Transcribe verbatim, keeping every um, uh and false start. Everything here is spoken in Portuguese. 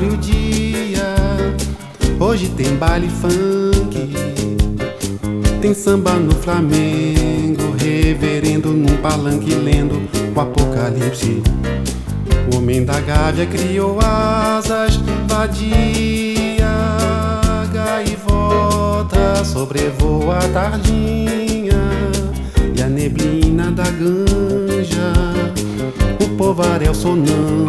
abre o dia. Hoje tem baile funk, tem samba no Flamengo, reverendo num palanque lendo o Apocalipse. O homem da gávea criou asas, vadia, gaivota sobrevoa a tardinha e a neblina da ganja, o povaréu sonando